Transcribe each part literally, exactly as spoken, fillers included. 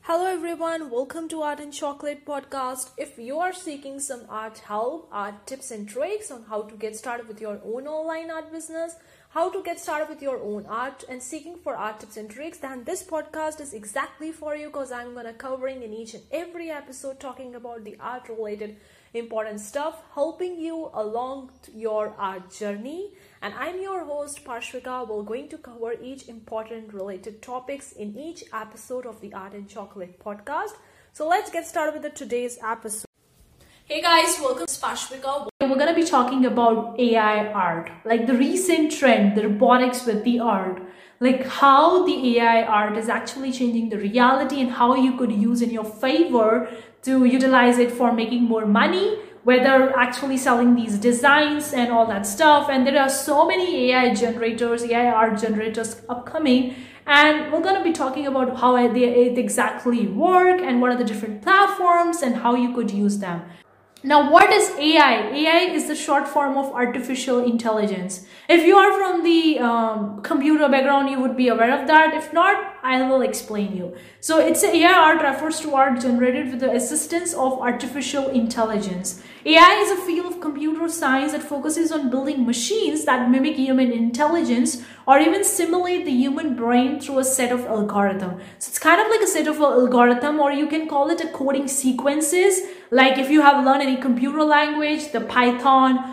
Hello everyone, welcome to Art and Chocolate podcast. If you are seeking some art help, art tips and tricks on how to get started with your own online art business, how to get started with your own art and seeking for art tips and tricks, then this podcast is exactly for you because I'm going to covering in each and every episode talking about the art related important stuff, helping you along your art journey. And I'm your host Parshvika. We're going to cover each important related topics in each episode of the Art and Chocolate podcast. So let's get started with the today's episode. Hey guys, welcome to Parshvika. We're going to be talking about A I art, like the recent trend, the robotics with the art, like how the A I art is actually changing the reality and how you could use in your favor to utilize it for making more money, whether actually selling these designs and all that stuff. And there are so many A I generators, A I art generators upcoming, and we're going to be talking about how they it exactly work and what are the different platforms and how you could use them. Now, what is A I? A I is the short form of artificial intelligence. If you are from the um, computer background, you would be aware of that. If not, I will explain you. So it's A I art refers to art generated with the assistance of artificial intelligence. A I is a field of computer science that focuses on building machines that mimic human intelligence or even simulate the human brain through a set of algorithm. So it's kind of like a set of algorithm, or you can call it a coding sequences. Like if you have learned any computer language, the Python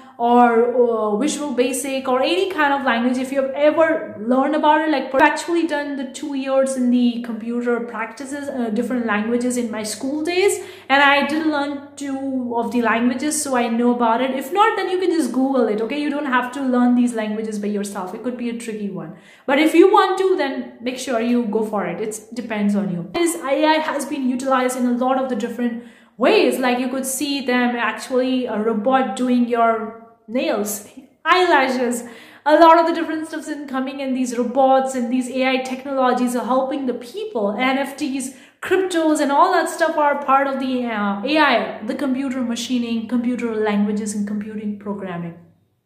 or uh, Visual Basic or any kind of language, if you have ever learned about it, like I've actually done the two years in the computer practices, uh, different languages in my school days, and I did learn two of the languages, so I know about it. If not, then you can just Google it, okay? You don't have to learn these languages by yourself. It could be a tricky one. But if you want to, then make sure you go for it. It depends on you. This A I has been utilized in a lot of the different ways. Like you could see them actually a robot doing your nails, eyelashes, a lot of the different stuffs in coming, and these robots and these A I technologies are helping the people. N F Ts, cryptos and all that stuff are part of the uh, A I, the computer machining, computer languages and computing programming.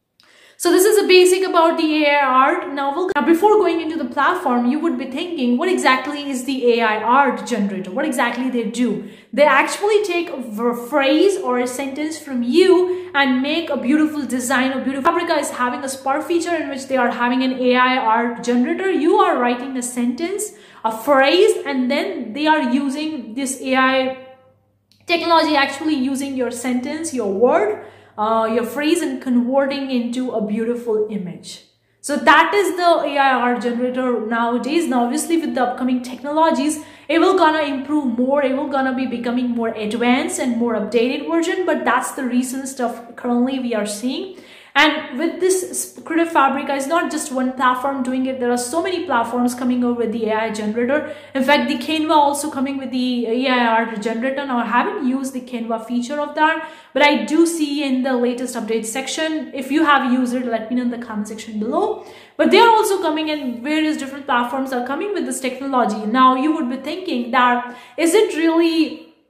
So this is a basic about the A I art. Now, we'll, now before going into the platform, you would be thinking, what exactly is the A I art generator? What exactly they do? They actually take a phrase or a sentence from you and make a beautiful design. A beautiful Fabrica is having a Spark feature in which they are having an A I art generator. You are writing a sentence, a phrase, and then they are using this A I technology, actually using your sentence, your word, Uh, your phrase, and converting into a beautiful image. So that is the A I art generator nowadays. Now obviously with the upcoming technologies, it will gonna improve more, it will gonna be becoming more advanced and more updated version, but that's the recent stuff currently we are seeing. And with this Creative Fabrica, is not just one platform doing it. There are so many platforms coming over with the A I generator. In fact, the Canva also coming with the A I art generator. Now, I haven't used the Canva feature of that, but I do see in the latest update section. If you have used it, let me know in the comment section below. But they are also coming, and various different platforms are coming with this technology. Now, you would be thinking that, is it really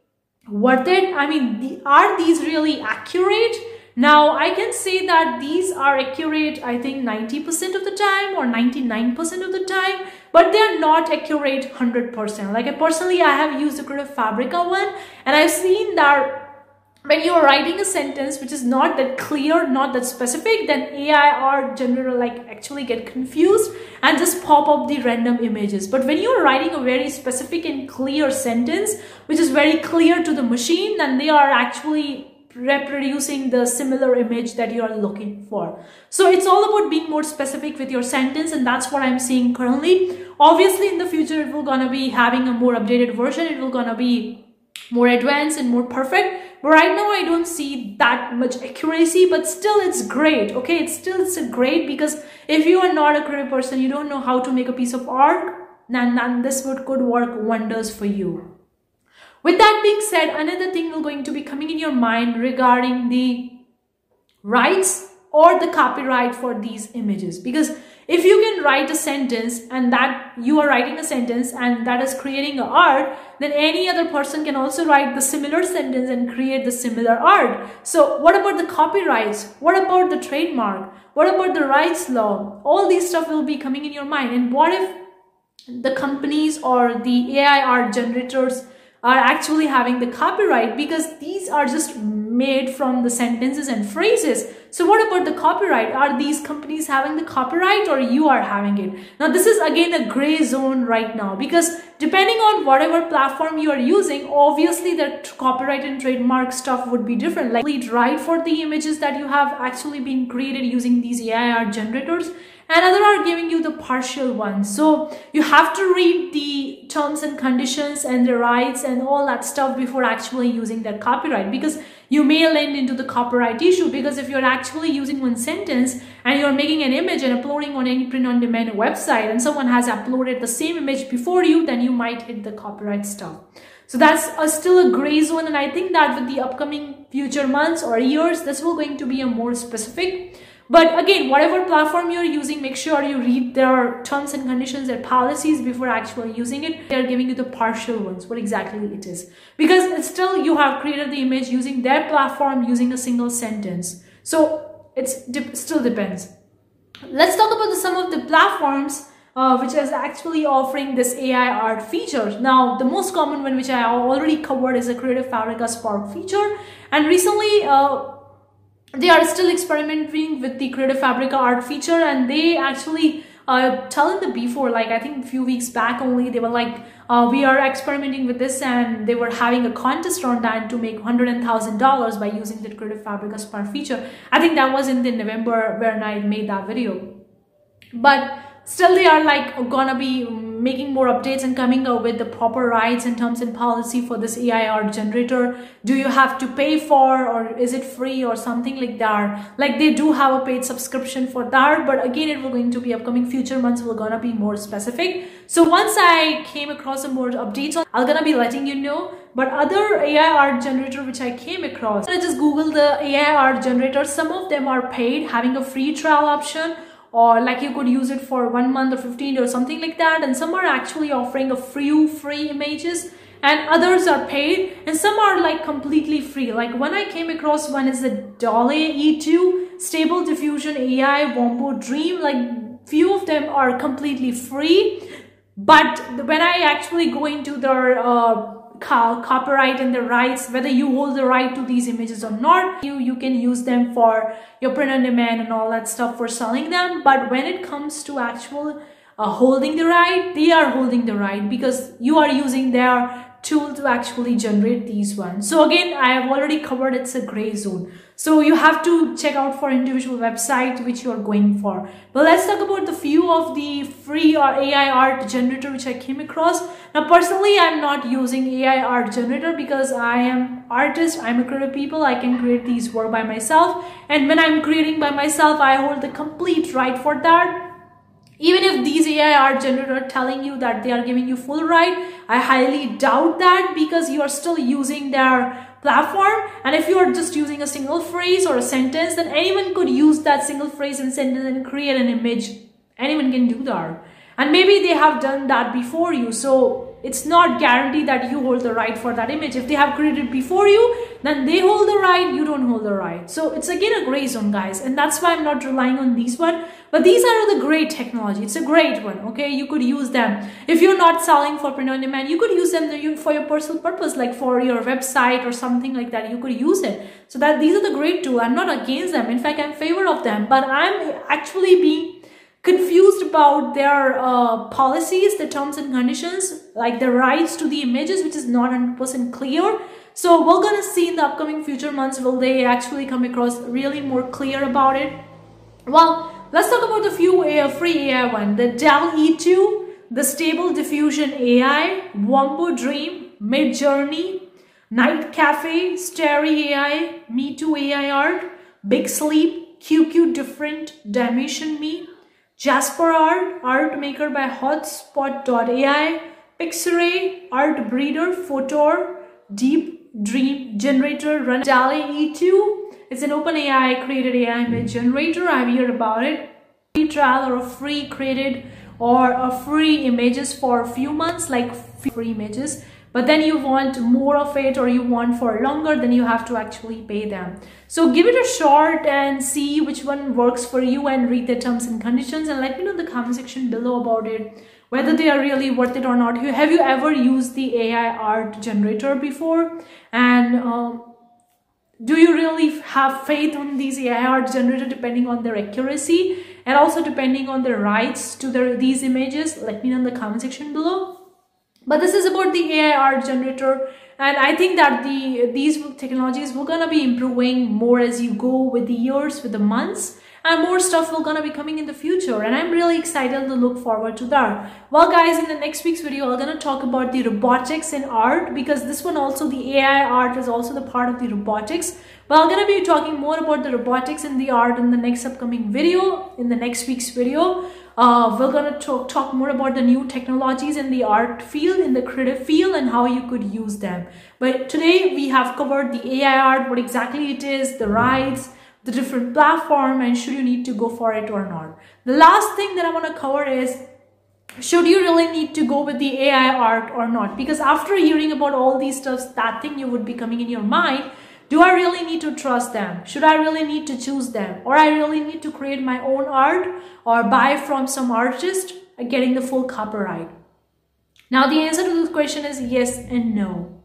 worth it? I mean, the, are these really accurate? Now, I can say that these are accurate, I think ninety percent of the time or ninety-nine percent of the time, but they are not accurate one hundred percent. Like I personally, I have used the Creative Fabrica one, and I've seen that when you are writing a sentence which is not that clear, not that specific, then A I art generator like actually get confused and just pop up the random images. But when you are writing a very specific and clear sentence, which is very clear to the machine, then they are actually reproducing the similar image that you are looking for. So it's all about being more specific with your sentence, and that's what I'm seeing currently. Obviously in the future it will gonna be having a more updated version, it will gonna be more advanced and more perfect, but right now I don't see that much accuracy, but still it's great. Okay, it's still it's great, because if you are not a creative person, you don't know how to make a piece of art, then, then this would could work wonders for you. With that being said, another thing will going to be coming in your mind regarding the rights or the copyright for these images. Because if you can write a sentence and that you are writing a sentence and that is creating a art, then any other person can also write the similar sentence and create the similar art. So what about the copyrights? What about the trademark? What about the rights law? All these stuff will be coming in your mind. And what if the companies or the A I art generators are actually having the copyright, because these are just made from the sentences and phrases. So what about the copyright? Are these companies having the copyright, or you are having it? Now this is again a gray zone right now, because depending on whatever platform you are using, obviously the copyright and trademark stuff would be different. Like lead right for the images that you have actually been created using these A I art generators, and other are giving you the partial ones. So you have to read the terms and conditions and the rights and all that stuff before actually using that copyright, because you may land into the copyright issue. Because if you're actually using one sentence and you're making an image and uploading on any print-on-demand website, and someone has uploaded the same image before you, then you might hit the copyright stuff. So that's a, still a gray zone, and I think that with the upcoming future months or years, this will going to be a more specific. But again, whatever platform you're using, make sure you read their terms and conditions and policies before actually using it. They're giving you the partial ones, what exactly it is. Because it's still, you have created the image using their platform, using a single sentence. So it still depends. Let's talk about the, some of the platforms uh, which is actually offering this A I art feature. Now, the most common one, which I already covered, is a Creative Fabrica Spark feature. And recently, uh, they are still experimenting with the Creative Fabrica art feature, and they actually uh, telling the before, like I think a few weeks back only, they were like, uh, we are experimenting with this, and they were having a contest on that to make one hundred thousand dollars by using the Creative Fabrica Spark feature. I think that was in the November when I made that video. But still, they are like gonna be making more updates and coming up with the proper rights and terms and policy for this A I art generator. Do you have to pay for, or is it free or something like that? Like they do have a paid subscription for that, but again, it will going to be upcoming future months will gonna be more specific. So once I came across some more updates, I'm gonna be letting you know. But other A I art generator which I came across, I just Google the A I art generator. Some of them are paid, having a free trial option, or like you could use it for one month or fifteen or something like that. And some are actually offering a few free images, and others are paid, and some are like completely free. Like when I came across one is the DALL-E E two Stable Diffusion A I Wombo Dream. Like few of them are completely free, but when I actually go into their uh, copyright and the rights, whether you hold the right to these images or not, you you can use them for your print on demand and all that stuff for selling them. But when it comes to actual uh, holding the right, they are holding the right, because you are using their tool to actually generate these ones. So again, I have already covered, it's a gray zone. So you have to check out for individual website which you are going for. But let's talk about the few of the free or A I art generator which I came across. Now personally, I'm not using A I art generator because I am artist, I'm a creative people, I can create these work by myself. And when I'm creating by myself, I hold the complete right for that. Even if these A I art generator are telling you that they are giving you full right, I highly doubt that, because you are still using their platform. And if you are just using a single phrase or a sentence, then anyone could use that single phrase and sentence and create an image. Anyone can do that. And maybe they have done that before you. So it's not guaranteed that you hold the right for that image. If they have created before you, then they hold the right, you don't hold the right. So it's again a gray zone, guys. And that's why I'm not relying on these one. But these are the great technology. It's a great one, okay? You could use them. If you're not selling for print on demand, you could use them for your personal purpose, like for your website or something like that. You could use it. So that these are the great tools. I'm not against them. In fact, I'm in favor of them. But I'm actually being confused about their uh, policies, the terms and conditions, like the rights to the images, which is not one hundred percent clear. So we're going to see in the upcoming future months, will they actually come across really more clear about it? Well, let's talk about the few uh, free A I one. The DALL-E E two, the Stable Diffusion A I, Wombo Dream, Midjourney, Night Cafe, Starry A I, Me Too A I Art, Big Sleep, Q Q Different, Dimension Me, Jasper Art, Art Maker by Hotspot dot A I, Pixarray, Art Breeder, Photor, Deep Dream Generator, Run. DALL-E E two, it's an open A I created A I image generator. I've heard about it. Free trial or a free created or a free images for a few months, like free images. But then you want more of it, or you want for longer, then you have to actually pay them. So give it a shot and see which one works for you, and read the terms and conditions, and let me know in the comment section below about it. whether they are really worth it or not. Have you ever used the A I art generator before? And um, do you really have faith on these A I art generator depending on their accuracy and also depending on the rights to their, these images? Let me know in the comment section below. But this is about the A I art generator, and I think that the these technologies will gonna be improving more as you go with the years, with the months, and more stuff will gonna be coming in the future, and I'm really excited to look forward to that. Well guys, in the next week's video I'm gonna talk about the robotics in art, because this one also, the A I art is also the part of the robotics. But I'm gonna be talking more about the robotics and the art in the next upcoming video, in the next week's video. Uh, we're gonna talk, talk more about the new technologies in the art field, in the creative field, and how you could use them. But today we have covered the A I art, what exactly it is, the rights, the different platform, and should you need to go for it or not. The last thing that I want to cover is, should you really need to go with the A I art or not? Because after hearing about all these stuff, that thing you would be coming in your mind, do I really need to trust them? Should I really need to choose them? Or I really need to create my own art or buy from some artist getting the full copyright? Now the answer to this question is yes and no.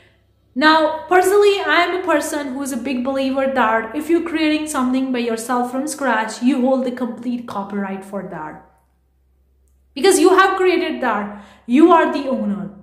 Now personally, I am a person who is a big believer that if you're creating something by yourself from scratch, you hold the complete copyright for that. Because you have created that, you are the owner.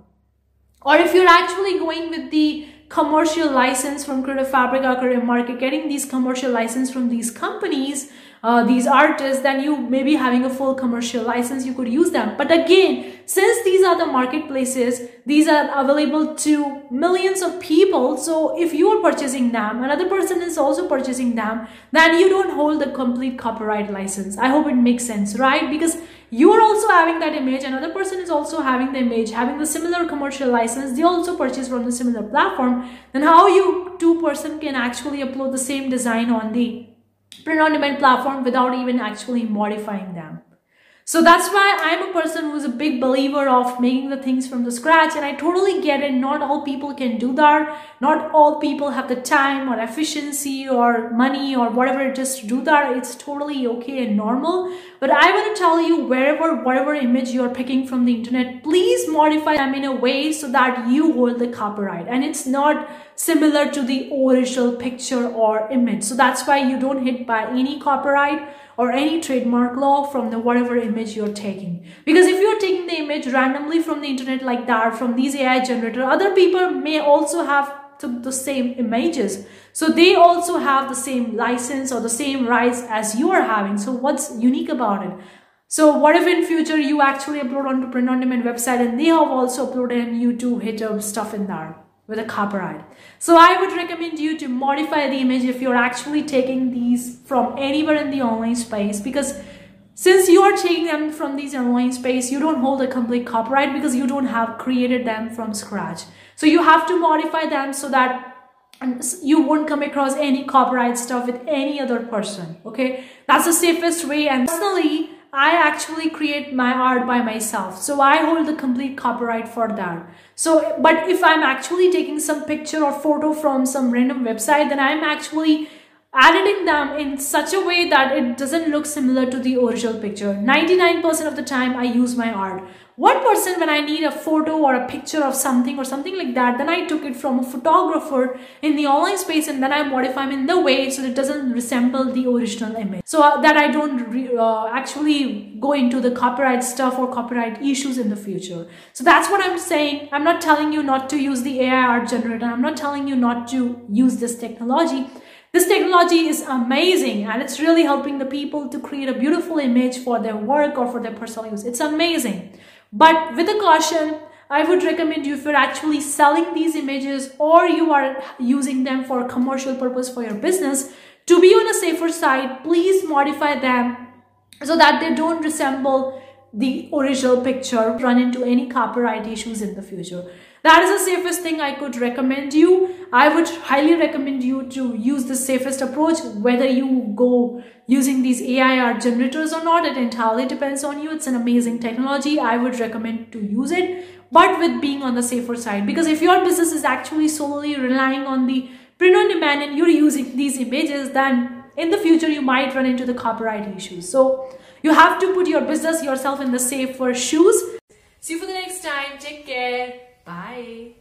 Or if you're actually going with the commercial license from Creative Fabric or Creative Market, getting these commercial license from these companies, uh, these artists, then you may be having a full commercial license, you could use them. But again, since these are the marketplaces, these are available to millions of people, so if you are purchasing them, another person is also purchasing them, then you don't hold the complete copyright license. I hope it makes sense, right? Because you are also having that image, another person is also having the image, having the similar commercial license, they also purchase from the similar platform, then how you two person can actually upload the same design on the print on demand platform without even actually modifying them? So that's why I'm a person who is a big believer of making the things from the scratch, and I totally get it. Not all people can do that. Not all people have the time or efficiency or money or whatever it is to do that. It's totally okay and normal. But I want to tell you, wherever, whatever image you're picking from the internet, please modify them in a way so that you hold the copyright and it's not similar to the original picture or image. So that's why you don't hit by any copyright or any trademark law from the whatever image you're taking. Because if you're taking the image randomly from the internet like that, from these A I generator, other people may also have took the same images. So they also have the same license or the same rights as you are having. So what's unique about it? So what if in future you actually upload onto print on demand website and they have also uploaded and you do hit up stuff in there with a copyright? So I would recommend you to modify the image if you're actually taking these from anywhere in the online space, because since you are taking them from these online space, you don't hold a complete copyright because you don't have created them from scratch. So you have to modify them so that you won't come across any copyright stuff with any other person. Okay, that's the safest way. And personally, I actually create my art by myself, so I hold the complete copyright for that. So but if I'm actually taking some picture or photo from some random website, then I'm actually editing them in such a way that it doesn't look similar to the original picture. ninety-nine percent of the time I use my art. one percent when I need a photo or a picture of something or something like that, then I took it from a photographer in the online space and then I modify them in the way so it doesn't resemble the original image. So uh, that I don't re uh, actually go into the copyright stuff or copyright issues in the future. So that's what I'm saying. I'm not telling you not to use the A I art generator. I'm not telling you not to use this technology. This technology is amazing and it's really helping the people to create a beautiful image for their work or for their personal use. It's amazing. But with a caution, I would recommend you, if you're actually selling these images or you are using them for commercial purpose for your business, to be on a safer side, please modify them so that they don't resemble the original picture, run into any copyright issues in the future. That is the safest thing I could recommend you. I would highly recommend you to use the safest approach. Whether you go using these A I art generators or not, it entirely depends on you. It's an amazing technology. I would recommend to use it, but with being on the safer side. Because if your business is actually solely relying on the print on demand and you're using these images, then in the future you might run into the copyright issues. So you have to put your business yourself in the safer shoes. See you for the next time. Take care. Bye.